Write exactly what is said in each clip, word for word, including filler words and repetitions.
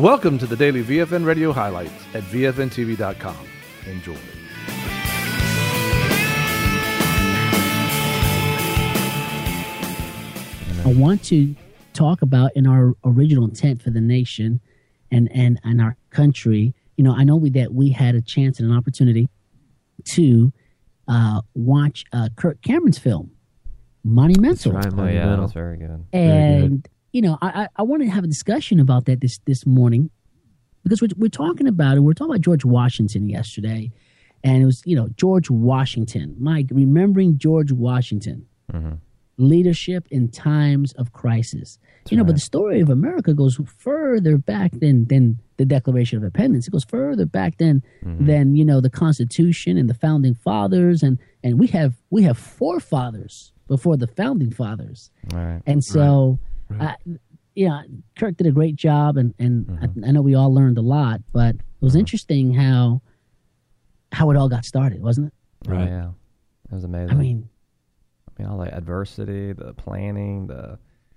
Welcome to the daily V F N Radio highlights at V F N T V dot com. Enjoy. I want to talk about in our original intent for the nation and, and, and our country. You know, I know we, that we had a chance and an opportunity to uh, watch uh, Kirk Cameron's film, Monumental. That's right, Oh, yeah, Monumental. that was very good. And, Very good. you know, I, I, I want to have a discussion about that this, this morning because we're, we're talking about it. We we're talking about George Washington yesterday. And it was, you know, George Washington, Mike, remembering George Washington, Mm-hmm. leadership in times of crisis. That's you know, but right. the story of America goes further back than, than the Declaration of Independence. It goes further back than, Mm-hmm. than, you know, the Constitution and the Founding Fathers. And, and we have, we have forefathers before the Founding Fathers. All right. And so, Right. Uh, yeah, Kirk did a great job, and, and Mhm. I, I know we all learned a lot. But it was Mhm. interesting how how it all got started, wasn't it? Oh, Right. yeah. It was amazing. I mean, I mean, all the adversity, the planning, the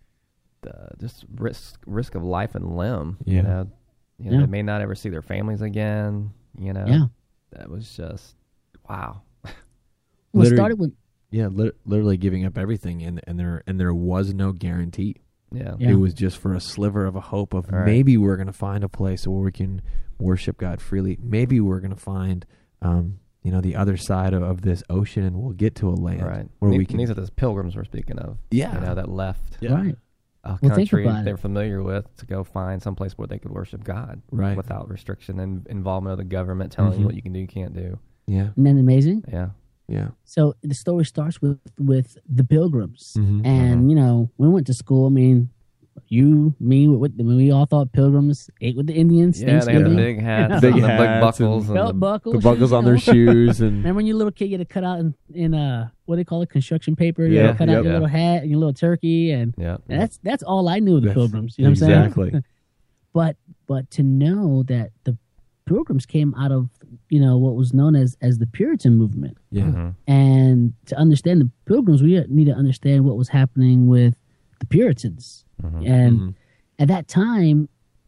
the just risk risk of life and limb. Yeah. You know, you know Yeah. they may not ever see their families again. You know. yeah. That was just wow. Well, it Literally- started with Yeah, lit- literally giving up everything, and and there and there was no guarantee. Yeah. Yeah. It was just for a sliver of a hope of Right. maybe we're going to find a place where we can worship God freely. Maybe we're going to find, um, you know, the other side of, of this ocean, and we'll get to a land Right. where And we these- can. These are those pilgrims we're speaking of. Yeah. You know, that left Yeah. right. a Well, think country about they're it. familiar with to go find someplace where they could worship God Right. without restriction and involvement of the government telling Mhm. you what you can do, you can't do. Yeah. Isn't that amazing? Yeah. Yeah. So the story starts with with the Pilgrims, Mhm. and you know, we went to school. I mean, you, me, with, we all thought Pilgrims ate with the Indians. Yeah, they had the Thanksgiving. big hats, Big and the big hats buckles, and and belt the, buckles, The buckles you on their know? shoes and Remember when you little kid, you had to cut out in, in uh, what do they call it, construction paper? You Yeah, had to cut out yep. your little hat and your little turkey, and, yeah, and that's that's all I knew of the That's- Pilgrims. You know what I'm saying? exactly. But but to know that the Pilgrims came out of, you know, what was known as as the Puritan movement, Yeah. Mhm. and to understand the Pilgrims, we need to understand what was happening with the Puritans. Mhm. And Mhm. at that time,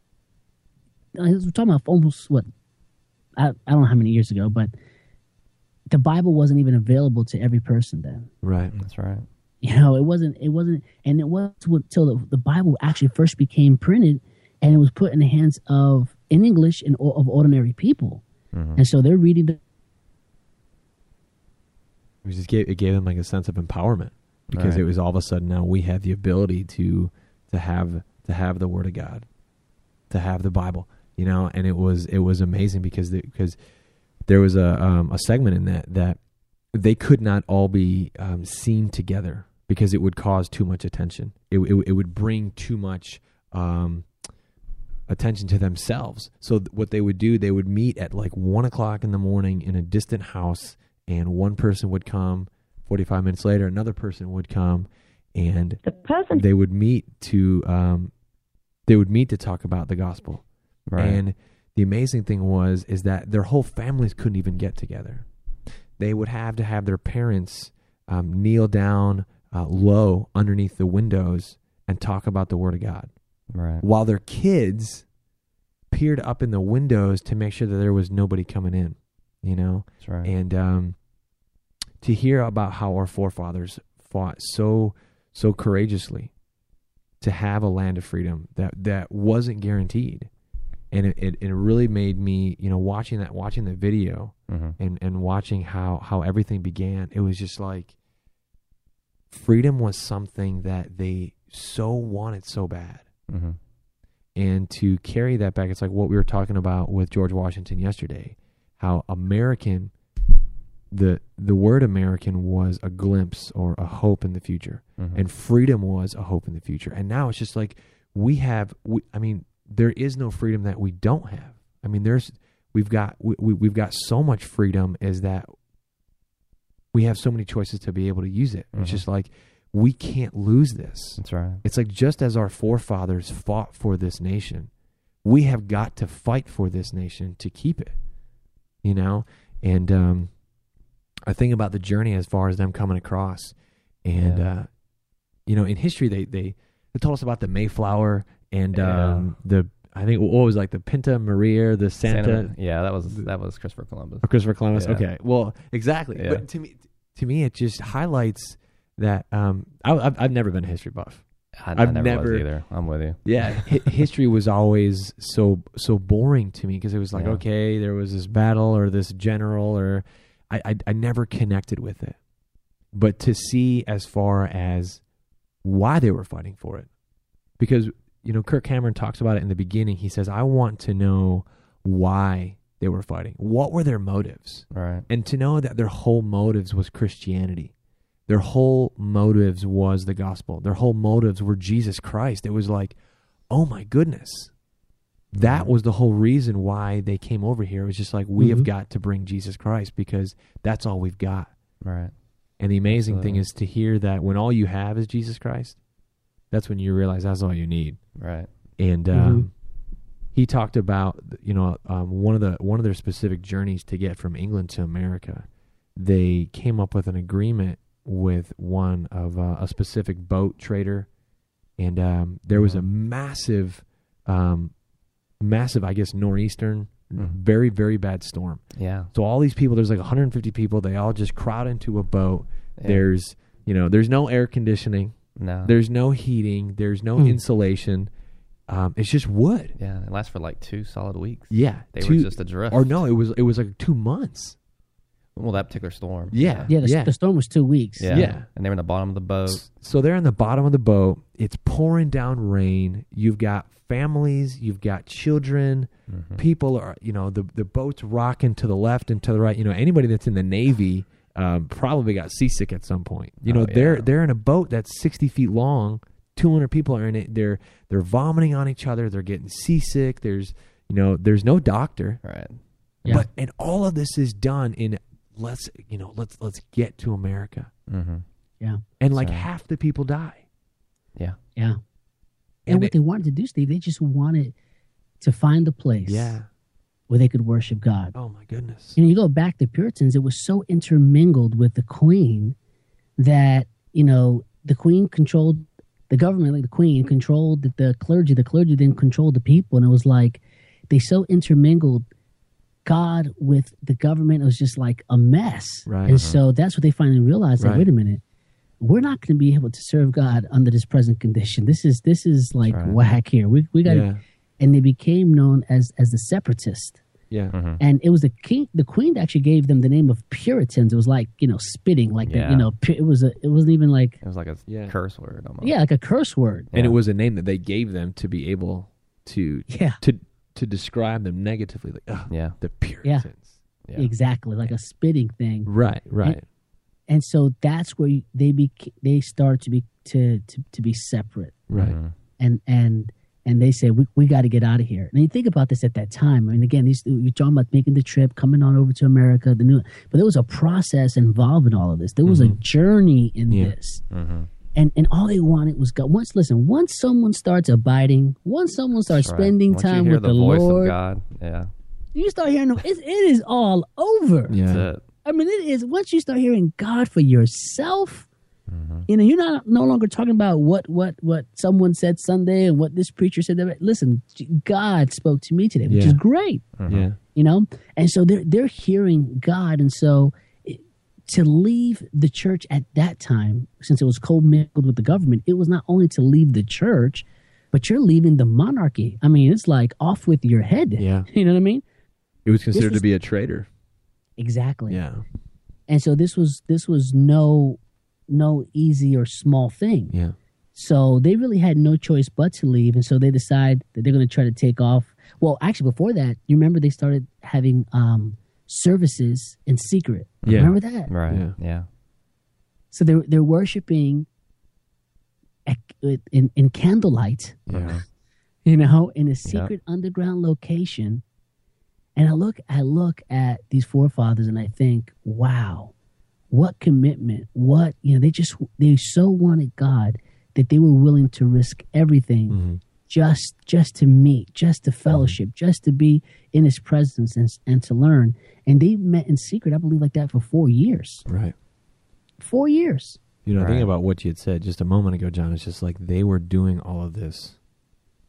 uh, we're talking about almost what I, I don't know how many years ago, but the Bible wasn't even available to every person then. Right. That's right. You know, it wasn't. It wasn't, and it wasn't until the, the Bible actually first became printed, and it was put in the hands of in English and o- of ordinary people, Mhm. and so they're reading the. It just gave it gave them like a sense of empowerment because Right. it was all of a sudden now we have the ability to to have to have the Word of God, to have the Bible, you know, and it was it was amazing because the, because there was a um, a segment in that that they could not all be um, seen together because it would cause too much attention. It it, it would bring too much. Um, attention to themselves. So th- what they would do, they would meet at like one o'clock in the morning in a distant house, and one person would come. Forty-five minutes later, another person would come, and The person they would meet to um, they would meet to talk about the gospel. Right. And the amazing thing was is that their whole families couldn't even get together. They would have to have their parents um, kneel down uh, low underneath the windows and talk about the Word of God, Right. while their kids peered up in the windows to make sure that there was nobody coming in, you know? That's right. And um, to hear about how our forefathers fought so so courageously to have a land of freedom that, that wasn't guaranteed. And it, it, it really made me, you know, watching that, watching the video Mhm. and, and watching how, how everything began, it was just like freedom was something that they so wanted so bad. Mhm. And to carry that back, it's like what we were talking about with George Washington yesterday, how American, the the word American was a glimpse or a hope in the future, Mhm. and freedom was a hope in the future. And now it's just like we have, we, I mean, there is no freedom that we don't have. I mean, there's, we've got, we, we, we've got so much freedom is that we have so many choices to be able to use it. Mhm. It's just like, we can't lose this. That's right. It's like just as our forefathers fought for this nation, we have got to fight for this nation to keep it, you know? And um, I think about the journey as far as them coming across. And, Yeah. uh, you know, in history, they, they, they told us about the Mayflower and Yeah. um, the I think what was like the Pinta Maria, the Santa, Santa, yeah, that was that was Christopher Columbus. or Christopher Columbus. Yeah. Okay, well, exactly. Yeah. But to me, to me, it just highlights that. Um, I, I've, I've never been a history buff. I, I I've never, never- was either. I'm with you. Yeah, hi- history was always so so boring to me because it was like, Yeah. okay, there was this battle or this general, or I, I I never connected with it. But to see as far as why they were fighting for it, because you know Kirk Cameron talks about it in the beginning. He says, "I want to know why they were fighting. What were their motives?" Right. And to know that their whole motives was Christianity. Their whole motives was the gospel. Their whole motives were Jesus Christ. It was like, oh my goodness. That was the whole reason why they came over here. It was just like, we Mhm. have got to bring Jesus Christ because that's all we've got. Right. And the amazing thing Absolutely. is to hear that when all you have is Jesus Christ, that's when you realize that's all you need. Right. And um, he talked about, you know, um, one of the one of their specific journeys to get from England to America. They came up with an agreement with one of uh, a specific boat trader, and um, there was a massive, um, massive, I guess, nor'eastern, Mhm. very very bad storm. Yeah. So all these people, there's like one hundred fifty people. They all just crowd into a boat. Yeah. There's, you know, there's no air conditioning. No. There's no heating. There's no Hmm. insulation. Um, it's just wood. Yeah. It lasts for like two solid weeks. Yeah, They two- were just adrift. or no, it was it was like two months. Well, that particular storm. Yeah. Yeah, the, Yeah. the storm was two weeks. Yeah. Yeah. And they were in the bottom of the boat. So they're in the bottom of the boat. It's pouring down rain. You've got families. You've got children. Mhm. People are, you know, the the boat's rocking to the left and to the right. You know, anybody that's in the Navy um, probably got seasick at some point. You know, Oh, they're yeah. they're in a boat that's sixty feet long. two hundred people are in it. They're they're vomiting on each other. They're getting seasick. There's you know, there's no doctor. Right. Yeah. But and all of this is done in let's you know let's let's get to America, Mm-hmm. Yeah. and like So- half the people die. Yeah. Yeah. And, And what it- they wanted to do, Steve, they just wanted to find a place Yeah. where they could worship God. Oh my goodness. You know, you go back to Puritans, it was so intermingled with the Queen that, you know, the Queen controlled the government, like the Queen controlled the, the clergy, the clergy then controlled the people. And it was like they so intermingled God with the government. It was just like a mess. Right. And so that's what they finally realized that, Right. wait a minute, we're not going to be able to serve God under this present condition. This is this is like Right. whack here. We we got to Yeah. and they became known as as the separatist. Yeah. Mm-hmm. And it was the king, the queen that actually gave them the name of Puritans. It was like, you know, spitting, like the, Yeah. you know, pu- it was a, it wasn't even like, It was like a Yeah. curse word almost. yeah, like a curse word. And Yeah. it was a name that they gave them to be able to Yeah, to to describe them negatively, like oh, Yeah. the Puritans. Yeah. exactly, like a spitting thing. Right. Right. And so that's where you, they be they start to be to to, to be separate, Right. Mhm. and and and they say we we got to get out of here. And you think about this at that time. I mean, again, these you're talking about making the trip, coming on over to America, the new, but there was a process involved in all of this. There was a Mhm. journey in Yeah. this. Mhm. And and all they wanted was God. Once listen, once someone starts abiding, once someone starts That's right. spending Once you time hear with the, the, voice Lord, of God. Yeah. you start hearing them. It, it is all over. Yeah. That's it. I mean, it is. Once you start hearing God for yourself, Mhm. you know, you're not no longer talking about what what what someone said Sunday and what this preacher said. Listen, God spoke to me today, which Yeah. is great. Mhm. Yeah. You know, and so they're they're hearing God, and so it, to leave the church at that time, since it was co-mingled with the government, it was not only to leave the church, but you're leaving the monarchy. I mean, it's like off with your head. Yeah. You know what I mean? It was considered was- to be a traitor. Exactly. Yeah. And so this was this was no no easy or small thing. Yeah. So they really had no choice but to leave, and so they decide that they're going to try to take off. Well, actually, before that, you remember they started having um, services in secret. Yeah. Remember that? Right. Yeah. Yeah. So they're they're worshiping at, in in candlelight, Yeah. you know, in a secret underground location. And I look I look at these forefathers and I think, wow, what commitment! What you know, they just they so wanted God that they were willing to risk everything Mhm. just just to meet, just to fellowship, just to be in His presence and and to learn. And they met in secret, I believe, like that for four years. Right. Four years. You know, Right. think about what you had said just a moment ago, John. It's just like they were doing all of this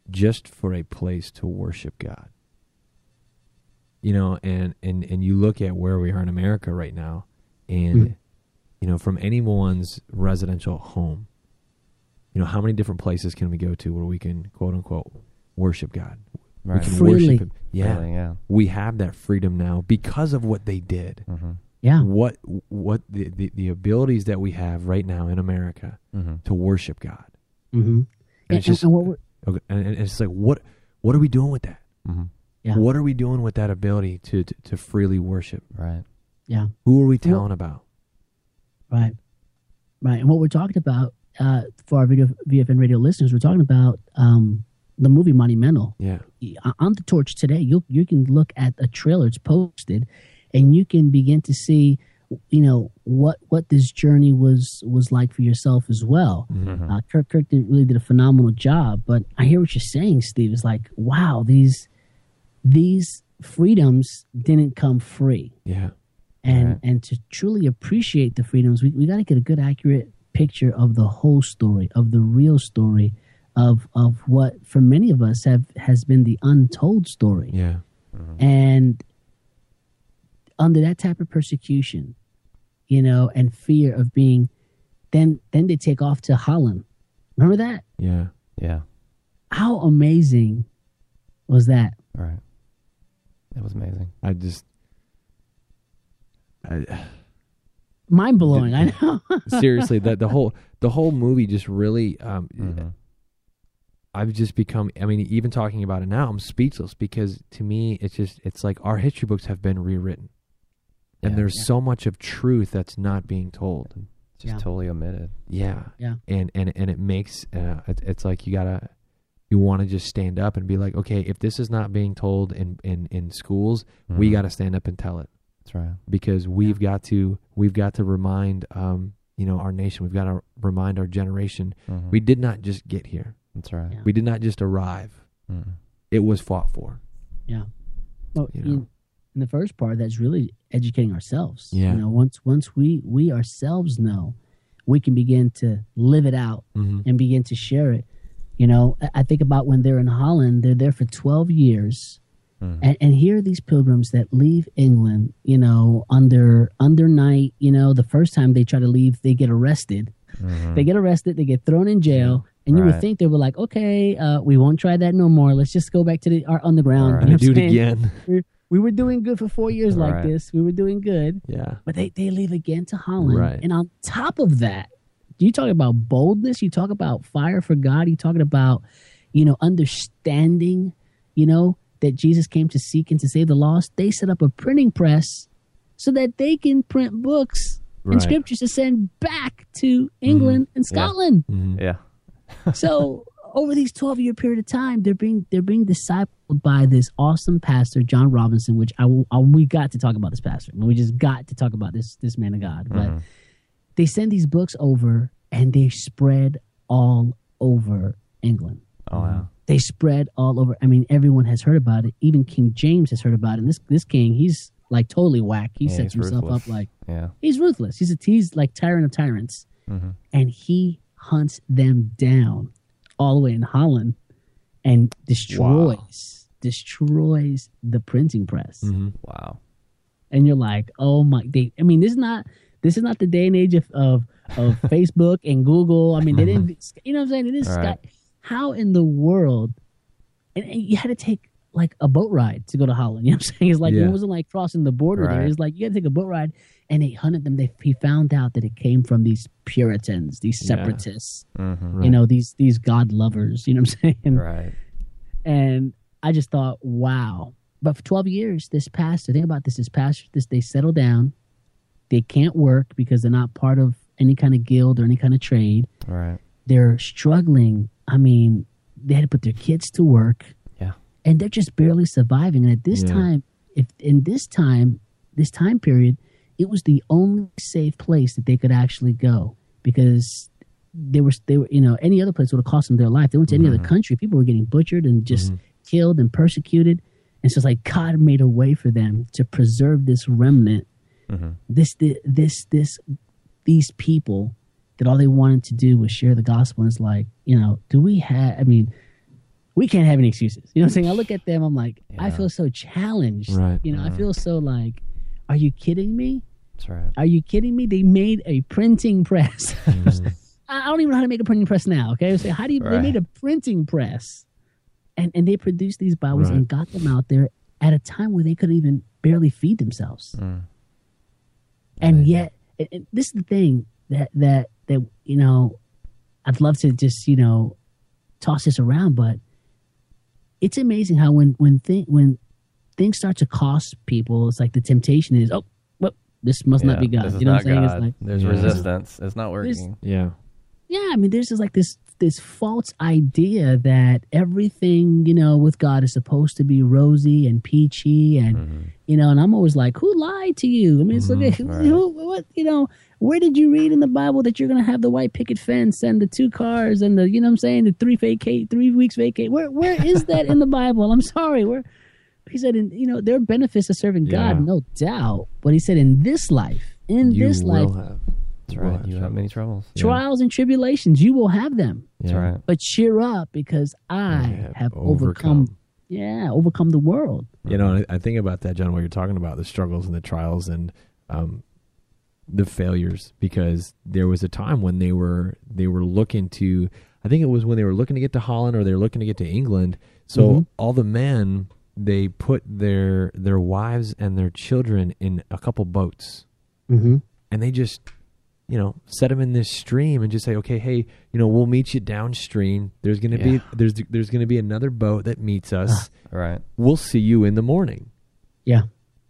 just for a place to worship God. You know, and, and, and you look at where we are in America right now, and, mm. you know, from anyone's residential home, you know, how many different places can we go to where we can, quote unquote, worship God? Right. We can Freely. worship Him. Yeah. Freely, yeah. We have that freedom now because of what they did. Mm-hmm. Yeah. What what the, the, the abilities that we have right now in America mm-hmm. to worship God. Mm-hmm. And, and, it's just, and what we're, okay, and, and it's like, what what are we doing with that? Mm-hmm. Yeah. What are we doing with that ability to, to, to freely worship? Right. Yeah. Who are we telling Well, about? Right. Right. And what we're talking about uh, for our video V F N radio listeners, we're talking about um, the movie Monumental. Yeah. On the Torch today, you you can look at a trailer. It's posted, and you can begin to see, you know, what what this journey was was like for yourself as well. Mm-hmm. Uh, Kirk Kirk did, really did a phenomenal job. But I hear what you're saying, Steve. It's like, wow, these these freedoms didn't come free. Yeah. And Right. and to truly appreciate the freedoms, we, we got to get a good, accurate picture of the whole story, of the real story, of of what for many of us have has been the untold story. Yeah. Mm-hmm. And under that type of persecution, you know, and fear of being, then then they take off to Holland. Remember that? Yeah. Yeah. How amazing was that? Right. It was amazing. I just, I, Mind blowing. I know. seriously, that the whole the whole movie just really, um, Mm-hmm. I've just become. I mean, even talking about it now, I'm speechless because to me, it's just it's like our history books have been rewritten, and Yeah. there's Yeah. so much of truth that's not being told. Just Yeah. totally omitted. Yeah, Yeah. and and and it makes uh, it, it's like you gotta you want to just stand up and be like, okay, if this is not being told in in in schools, we Mhm. got to stand up and tell it. That's right. Because we've got to we've got to remind um you know our nation, we've got to remind our generation, Mhm. we did not just get here, That's right. Yeah. we did not just arrive, Mm-mm. it was fought for. Yeah. Well, You in, know. in the first part, that's really educating ourselves. Yeah. You know, once once we we ourselves know, we can begin to live it out Mm-hmm. and begin to share it. You know, I- I think about when they're in Holland, they're there for twelve years. Mhm. And, and here are these pilgrims that leave England, you know, under under night. You know, the first time they try to leave, they get arrested. Mhm. They get arrested, they get thrown in jail. And you would Right. think they were like, okay, uh, we won't try that no more. Let's just go back to the our underground. Right. You know And what do I'm it saying? again. We were doing good for four years like Right. this. We were doing good. Yeah. But they, they leave again to Holland. Right. And on top of that, you talk about boldness, you talk about fire for God, you talking about, you know, understanding, you know, that Jesus came to seek and to save the lost. They set up a printing press so that they can print books Right. and scriptures to send back to England and Scotland. Mhm. Yeah. So over these twelve year period of time, they're being they're being discipled by this awesome pastor, John Robinson, which I, I we got to talk about this pastor. We just got to talk about this this man of God. But Mhm. they send these books over and they spread all over England. Oh wow. They spread all over. I mean, everyone has heard about it. Even King James has heard about it. And this this king, he's like totally whack. He Yeah, sets he's himself ruthless. up like Yeah. he's ruthless. He's a he's like tyrant of tyrants. Mm-hmm. And he hunts them down all the way in Holland and destroys destroys the printing press. Mhm. Wow. And you're like, oh my! They, I mean, this is not this is not the day and age of of, of Facebook and Google. I mean, they didn't. You know what I'm saying? It is All right. how in the world? And, and you had to take like a boat ride to go to Holland. You know what I'm saying? It's like Yeah. it wasn't like crossing the border there. Right. It's like you had to take a boat ride, and they hunted them. They he found out that it came from these Puritans, these Yeah. separatists. Mm-hmm. Right. You know, these these God lovers. You know what I'm saying? Right. And I just thought, wow. But for twelve years, this pastor, think about this, this pastor, this, they settle down. They can't work because they're not part of any kind of guild or any kind of trade. Right. They're struggling. I mean, they had to put their kids to work. Yeah. And they're just barely surviving. And at this Yeah. time, if in this time, this time period, it was the only safe place that they could actually go because they were, they were, you know, any other place would have cost them their life. They went to any Mhm. other country. People were getting butchered and just Mhm. killed and persecuted. And so it's like God made a way for them to preserve this remnant, Mm-hmm. this, this, this, these people that all they wanted to do was share the gospel. And it's like, you know, do we have, I mean, we can't have any excuses. You know what I'm saying? I look at them, I'm like, Yeah. I feel so challenged. Right. You know, I Mhm. feel so like, are you kidding me? That's right. Are you kidding me? They made a printing press. Mhm. I don't even know how to make a printing press now. Okay, so how do you? They Right. made a printing press, and and they produced these Bibles Right. and got them out there at a time where they couldn't even barely feed themselves. Mm. And Amazing. yet, and, and this is the thing that that that you know, I'd love to just you know, toss this around, but it's amazing how when when thing when things start to cost people, it's like the temptation is, oh, well, this must not Yeah, be God. This is You know not what I'm saying? God. It's like, There's Yeah. resistance. It's not working. Yeah. yeah, I mean, there's just like this this false idea that everything you know with God is supposed to be rosy and peachy, and Mhm. you know, and I'm always like, who lied to you? I mean, it's like, right. who, what, you know, where did you read in the Bible that you're gonna have the white picket fence and the two cars and the, you know, what I'm saying, the three vacate, three weeks vacate? Where where is that in the Bible? I'm sorry, where. He said, in, you know, there are benefits to serving Yeah. God, no doubt. But he said, in this life, in You this life, will have. That's you will right. have You have trouble. many troubles. Yeah. trials and tribulations, you will have them. That's Yeah. right. But cheer up because I have have overcome, overcome. yeah, overcome the world. You know, and I I think about that, John, what you're talking about, the struggles and the trials and um, the failures, because there was a time when they were they were looking to, I think it was when they were looking to get to Holland or they were looking to get to England. So Mhm. all the men, they put their their wives and their children in a couple boats, Mm-hmm. and they just, you know, set them in this stream and just say, okay, hey, you know, we'll meet you downstream. There's gonna be Yeah. there's there's gonna be another boat that meets us. Right. We'll see you in the morning. Yeah.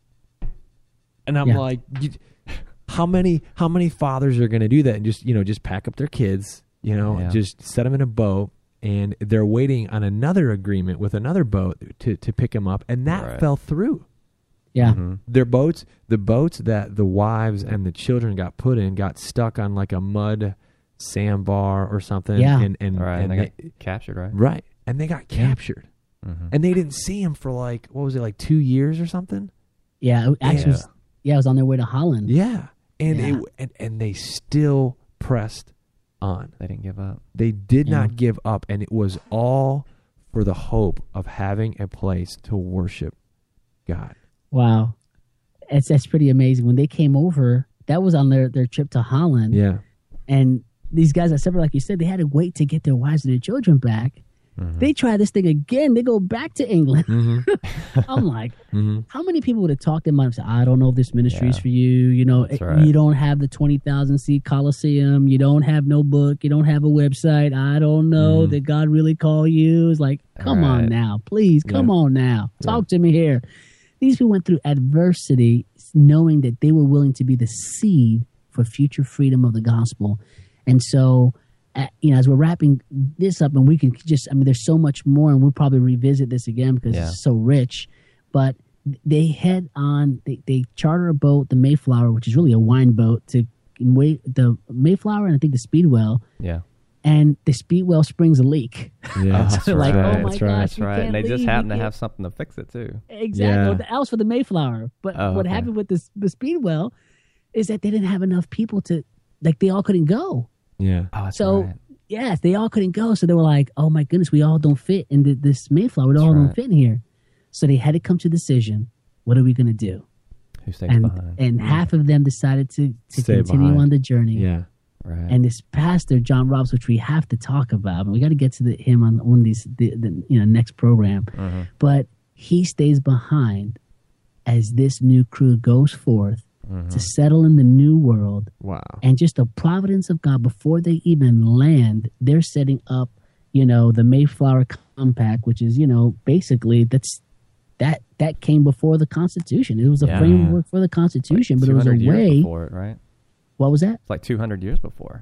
And I'm Yeah. like, you, how many how many fathers are going to do that and just you know just pack up their kids, you know, Yeah. just set them in a boat, and they're waiting on another agreement with another boat to to pick them up, and that Right. fell through. Yeah. Mhm. Their boats, the boats that the wives and the children got put in, got stuck on like a mud sandbar or something. Yeah. and and, Right. and And they they- got captured, right? right, and they got Yeah. captured, Mhm. and they didn't see him for like what was it like two years or something. Yeah. It actually, Yeah. Was, yeah, I was on their way to Holland. Yeah, and Yeah. it and, and they still pressed on. They didn't give up. They did Yeah. not give up, and it was all for the hope of having a place to worship God. Wow. It's, that's pretty amazing. When they came over, that was on their, their trip to Holland. Yeah, And these guys are separate, like you said, they had to wait to get their wives and their children back. Mhm. They try this thing again. They go back to England. mm-hmm. I'm like, Mm-hmm. how many people would have talked to them and said, I don't know if this ministry is Yeah. for you. You know, That's it- right. you don't have the twenty thousand seat Coliseum. You don't have no book. You don't have a website. I don't know. Mhm. Did God really call you? It's like, come on Right. now. Please, come Yeah. on now. Talk to me here. These people went through adversity knowing that they were willing to be the seed for future freedom of the gospel. And so, uh, you know, as we're wrapping this up, and we can just, I mean, there's so much more, and we'll probably revisit this again because Yeah. it's so rich. But they head on, they, they charter a boat, the Mayflower, which is really a wine boat, to wait the Mayflower and I think the Speedwell, Yeah. and the Speedwell springs a leak. Yeah, Oh, that's They're like, right. oh my that's right. gosh, That's you right. can't And they just leave, happen you to can't- have something to fix it too. Exactly. Yeah. Well, that was for the Mayflower. But Oh, what okay. happened with this, the Speedwell is that they didn't have enough people to, like, they all couldn't go. yeah, Oh, that's So, right. yes, they all couldn't go. So they were like, oh my goodness, we all don't fit in the, this Mayflower. We That's all don't right. fit in here. So they had to come to a decision. What are we going to do? Who stays And behind? and half of them decided to, to Stay continue behind. on the journey. yeah. right. And this pastor, John Robbs, which we have to talk about, and we got to get to the, him on one of these, the, the you know, next program. Mhm. But he stays behind as this new crew goes forth Mhm. to settle in the new world. Wow. And just the providence of God, before they even land, they're setting up, you know, the Mayflower Compact, which is, you know, basically that's that that came before the Constitution. It was a Yeah. framework for the Constitution, Like but it was a two hundred years way. before it, right? What was that? It's like two hundred years before.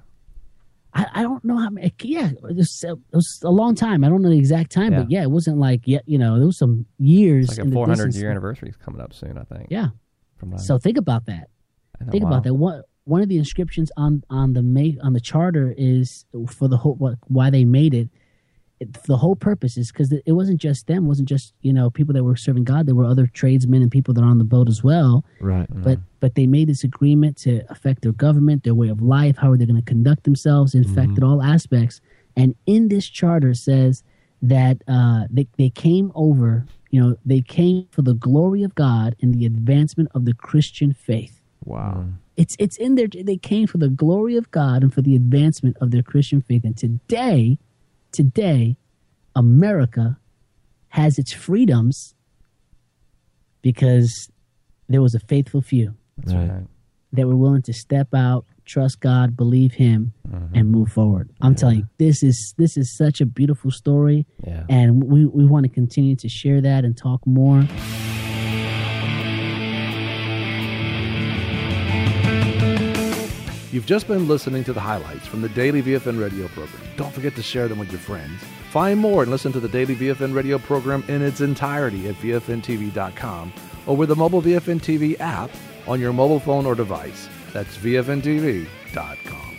I, I don't know how many. Yeah, it was, it was a long time. I don't know the exact time, but yeah, it wasn't like yeah, you know, there was some years. It's like in a the four hundred distance. year anniversary is coming up soon, I think. Yeah. From what I- So think about that. I know, Think wow. about that. One one of the inscriptions on on the May on the charter is for the whole what why they made it. it the whole purpose is because it wasn't just them. It wasn't just you know people that were serving God. There were other tradesmen and people that are on the boat as well. Right. But but they made this agreement to affect their government, their way of life, how are they going to conduct themselves. It affected all aspects. And in this charter says that uh, they, they came over, you know, they came for the glory of God and the advancement of the Christian faith. Wow. It's it's in there. They came for the glory of God and for the advancement of their Christian faith. And today, today, America has its freedoms because there was a faithful few That's Right. right. that were willing to step out, trust God, believe Him, Mhm. and move forward. I'm telling you, this is this is such a beautiful story, Yeah. and we, we want to continue to share that and talk more. You've just been listening to the highlights from the Daily V F N Radio program. Don't forget to share them with your friends. Find more and listen to the Daily V F N Radio program in its entirety at V F N T V dot com or with the mobile V F N T V app on your mobile phone or device. That's V F N T V dot com.